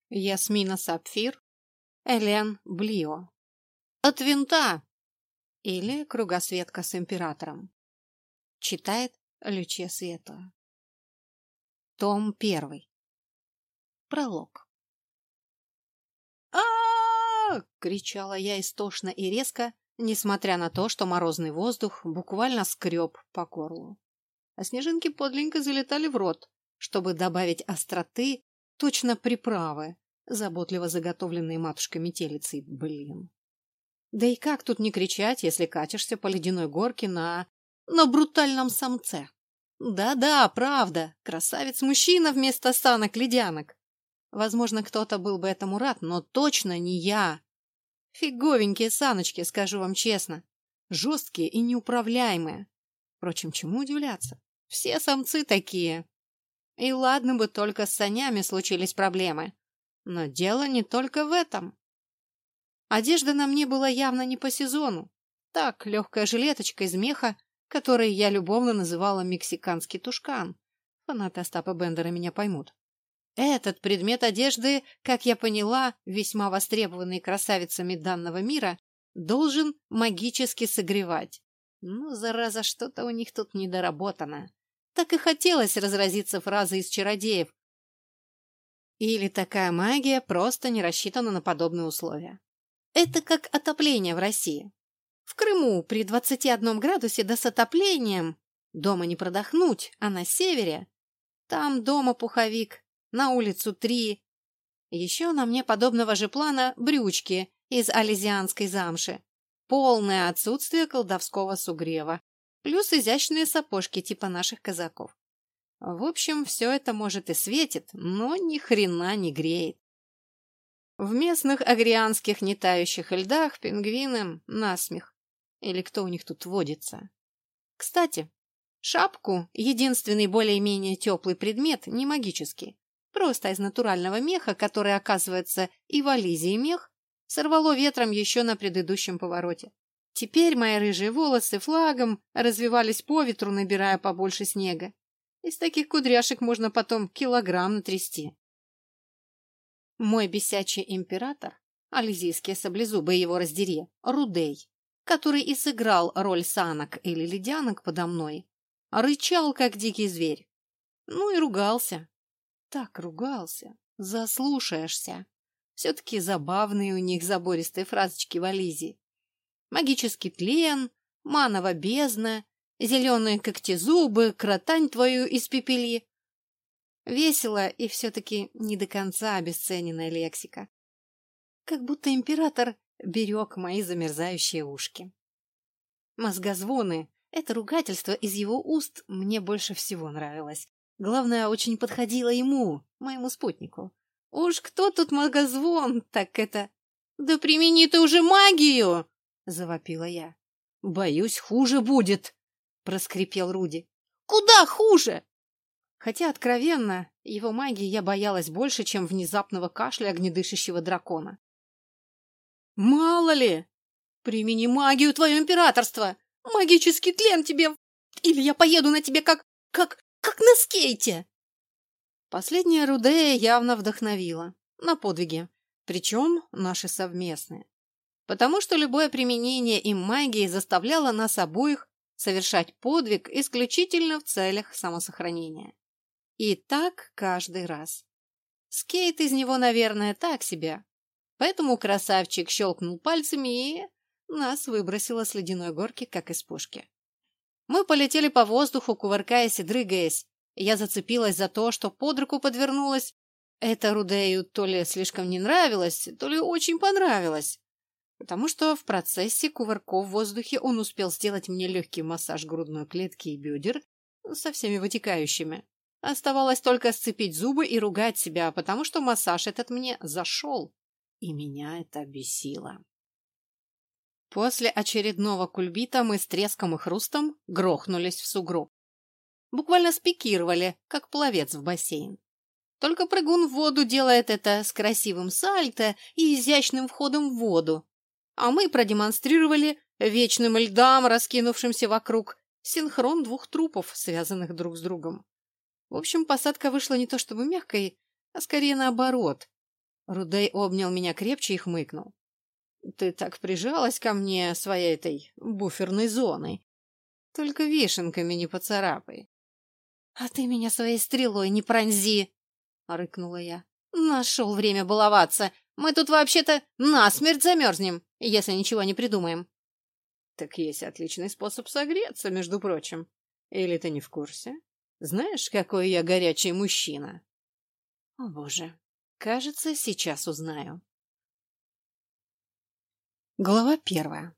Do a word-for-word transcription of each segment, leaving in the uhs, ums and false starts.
Ясмина Сапфир, Элен Блио. От винта или Кругосветка с императором. Читает Лючия Светлая. Том первый. Пролог. а кричала я истошно и резко, несмотря на то, что морозный воздух буквально скреб по горлу. А снежинки подленько залетали в рот, чтобы добавить остроты, точно приправы, заботливо заготовленные матушкой-метелицей, блин. Да и как тут не кричать, если катишься по ледяной горке на... на брутальном самце? Да-да, правда, красавец-мужчина вместо санок-ледянок. Возможно, кто-то был бы этому рад, но точно не я. Фиговенькие саночки, скажу вам честно. Жесткие и неуправляемые. Впрочем, чему удивляться? Все самцы такие. И ладно бы только с санями случились проблемы. Но дело не только в этом. Одежда на мне была явно не по сезону. Так, легкая жилеточка из меха, который я любовно называла мексиканский тушкан. Фанаты Остапа Бендера меня поймут. Этот предмет одежды, как я поняла, весьма востребованный красавицами данного мира, должен магически согревать. Ну, зараза, что-то у них тут недоработано. Так и хотелось разразиться фразой из чародеев. Или такая магия просто не рассчитана на подобные условия. Это как отопление в России. В Крыму при двадцати одном градусе да с отоплением дома не продохнуть, а на севере там дома пуховик, на улицу три. Еще на мне подобного же плана брючки из алезианской замши. Полное отсутствие колдовского сугрева. Плюс изящные сапожки типа наших казаков. В общем, все это может и светит, но ни хрена не греет. В местных агрианских нетающих льдах пингвинам насмех. Или кто у них тут водится. Кстати, шапку, единственный более-менее теплый предмет, не магический, просто из натурального меха, который, оказывается, и в Ализии мех, сорвало ветром еще на предыдущем повороте. Теперь мои рыжие волосы флагом развивались по ветру, набирая побольше снега. Из таких кудряшек можно потом килограмм натрясти. Мой бесячий император, ализийские саблезубы его раздери, Рудей, который и сыграл роль санок или ледянок подо мной, рычал, как дикий зверь. Ну и ругался. Так ругался. Заслушаешься. Все-таки забавные у них забористые фразочки в Ализии. Магический тлен, манова бездна, зеленые когтезубы, кротань твою испепели. Весело и все-таки не до конца обесцененная лексика. Как будто император берег мои замерзающие ушки. Мозгозвоны, это ругательство из его уст мне больше всего нравилось. Главное, очень подходило ему, моему спутнику. Уж кто тут мозгозвон, так это... «Да примени ты уже магию!» — завопила я. «Боюсь, хуже будет!» — проскрипел Руди. «Куда хуже?» Хотя, откровенно, его магии я боялась больше, чем внезапного кашля огнедышащего дракона. «Мало ли! Примени магию, твое императорство! Магический тлен тебе! Или я поеду на тебе как... как... как на скейте!» Последняя Рудея явно вдохновила. На подвиги. Причем наши совместные. Потому что любое применение им магии заставляло нас обоих совершать подвиг исключительно в целях самосохранения. И так каждый раз. Скейт из него, наверное, так себе. Поэтому красавчик щелкнул пальцами и нас выбросило с ледяной горки, как из пушки. Мы полетели по воздуху, кувыркаясь и дрыгаясь. Я зацепилась за то, что под руку подвернулась. Это Рудею то ли слишком не нравилось, то ли очень понравилось. Потому что в процессе кувырков в воздухе он успел сделать мне легкий массаж грудной клетки и бедер со всеми вытекающими. Оставалось только сцепить зубы и ругать себя, потому что массаж этот мне зашел. И меня это бесило. После очередного кульбита мы с треском и хрустом грохнулись в сугроб. Буквально спикировали, как пловец в бассейн. Только прыгун в воду делает это с красивым сальто и изящным входом в воду. А мы продемонстрировали вечным льдам, раскинувшимся вокруг, синхрон двух трупов, связанных друг с другом. В общем, посадка вышла не то чтобы мягкой, а скорее наоборот. Рудей обнял меня крепче и хмыкнул. Ты так прижалась ко мне своей этой буферной зоной. Только вишенками не поцарапай. — А ты меня своей стрелой не пронзи! — рыкнула я. — Нашел время баловаться. Мы тут вообще-то насмерть замерзнем, если ничего не придумаем. — Так есть отличный способ согреться, между прочим. Или ты не в курсе? Знаешь, какой я горячий мужчина? — О, боже, кажется, сейчас узнаю. Глава первая.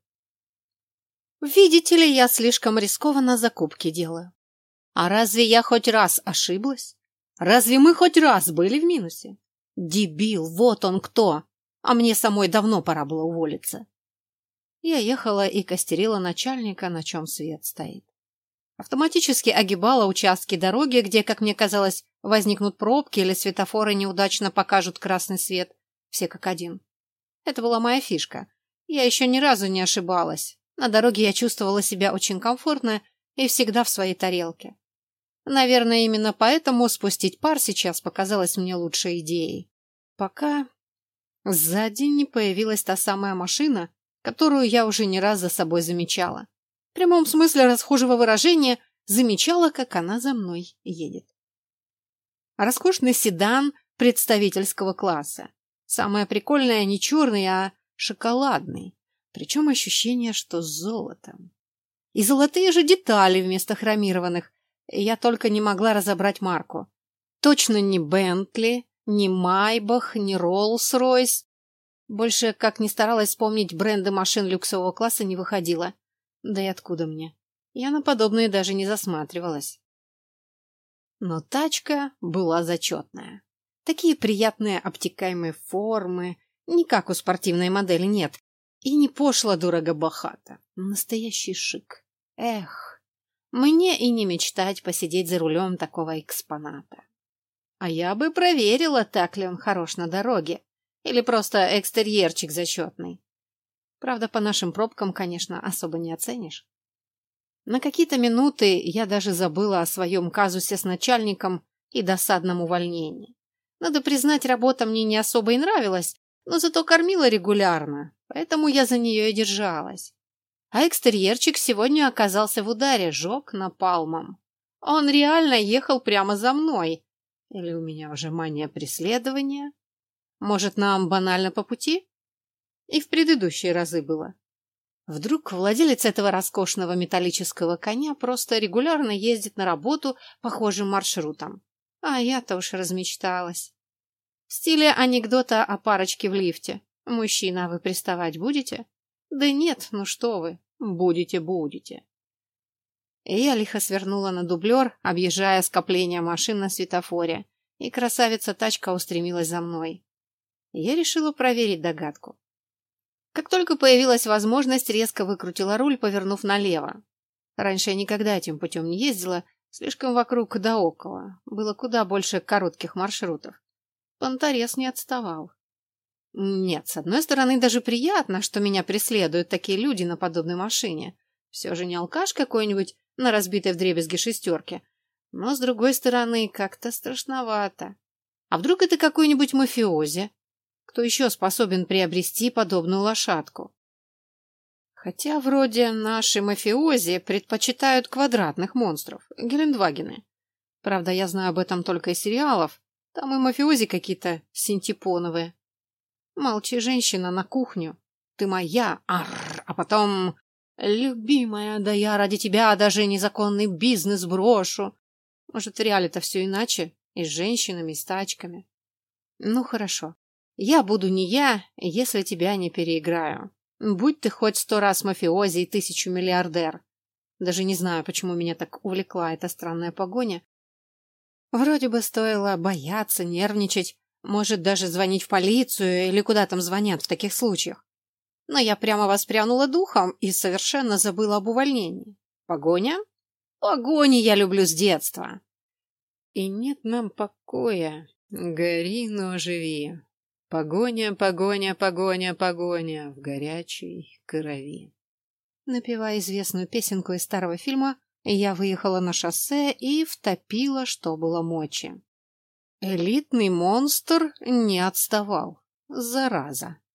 Видите ли, я слишком рискованно закупки делаю. А разве я хоть раз ошиблась? Разве мы хоть раз были в минусе? Дебил, вот он кто! А мне самой давно пора было уволиться. Я ехала и костерила начальника, на чем свет стоит. Автоматически огибала участки дороги, где, как мне казалось, возникнут пробки или светофоры неудачно покажут красный свет. Все как один. Это была моя фишка. Я еще ни разу не ошибалась. На дороге я чувствовала себя очень комфортно и всегда в своей тарелке. Наверное, именно поэтому спустить пар сейчас показалось мне лучшей идеей. Пока сзади не появилась та самая машина, которую я уже не раз за собой замечала. В прямом смысле расхожего выражения замечала, как она за мной едет. Роскошный седан представительского класса. Самое прикольное не черный, а шоколадный. Причем ощущение, что с золотом. И золотые же детали вместо хромированных. Я только не могла разобрать марку. Точно не Бентли, не Майбах, не Роллс-Ройс. Больше, как ни старалась вспомнить бренды машин люксового класса, не выходило. Да и откуда мне? Я на подобные даже не засматривалась. Но тачка была зачетная. Такие приятные обтекаемые формы. Не как у спортивной модели, нет. И не пошло дорого-богато. Настоящий шик. Эх. Мне и не мечтать посидеть за рулем такого экспоната. А я бы проверила, так ли он хорош на дороге. Или просто экстерьерчик зачетный. Правда, по нашим пробкам, конечно, особо не оценишь. На какие-то минуты я даже забыла о своем казусе с начальником и досадном увольнении. Надо признать, работа мне не особо и нравилась, но зато кормила регулярно, поэтому я за нее и держалась. А экстерьерчик сегодня оказался в ударе, жег напалмом. Он реально ехал прямо за мной. Или у меня уже мания преследования? Может, нам банально по пути? И в предыдущие разы было. Вдруг владелец этого роскошного металлического коня просто регулярно ездит на работу похожим маршрутом. А я-то уж размечталась. В стиле анекдота о парочке в лифте. «Мужчина, вы приставать будете?» «Да нет, ну что вы, будете, будете». И я лихо свернула на дублер, объезжая скопление машин на светофоре, и красавица-тачка устремилась за мной. Я решила проверить догадку. Как только появилась возможность, резко выкрутила руль, повернув налево. Раньше я никогда этим путем не ездила, слишком вокруг да около. Было куда больше коротких маршрутов. Понторез не отставал. Нет, с одной стороны, даже приятно, что меня преследуют такие люди на подобной машине. Все же не алкаш какой-нибудь на разбитой вдребезги шестерке. Но, с другой стороны, как-то страшновато. А вдруг это какой-нибудь мафиози? Кто еще способен приобрести подобную лошадку? Хотя вроде наши мафиози предпочитают квадратных монстров, Гелендвагены. Правда, я знаю об этом только из сериалов. Там и мафиози какие-то синтепоновые. Молчи, женщина, на кухню. Ты моя, арр, а потом... Любимая, да я ради тебя даже незаконный бизнес брошу. Может, в реале-то все иначе? И с женщинами, и с тачками. Ну, хорошо. Я буду не я, если тебя не переиграю. Будь ты хоть сто раз мафиози и тысячу миллиардер. Даже не знаю, почему меня так увлекла эта странная погоня. Вроде бы стоило бояться, нервничать, может, даже звонить в полицию или куда там звонят в таких случаях. Но я прямо воспрянула духом и совершенно забыла об увольнении. Погоня? Погони я люблю с детства. И нет нам покоя. Гори, но живи. Погоня, погоня, погоня, погоня в горячей крови. Напевая известную песенку из старого фильма, я выехала на шоссе и втопила, что было мочи. Элитный монстр не отставал. зараза.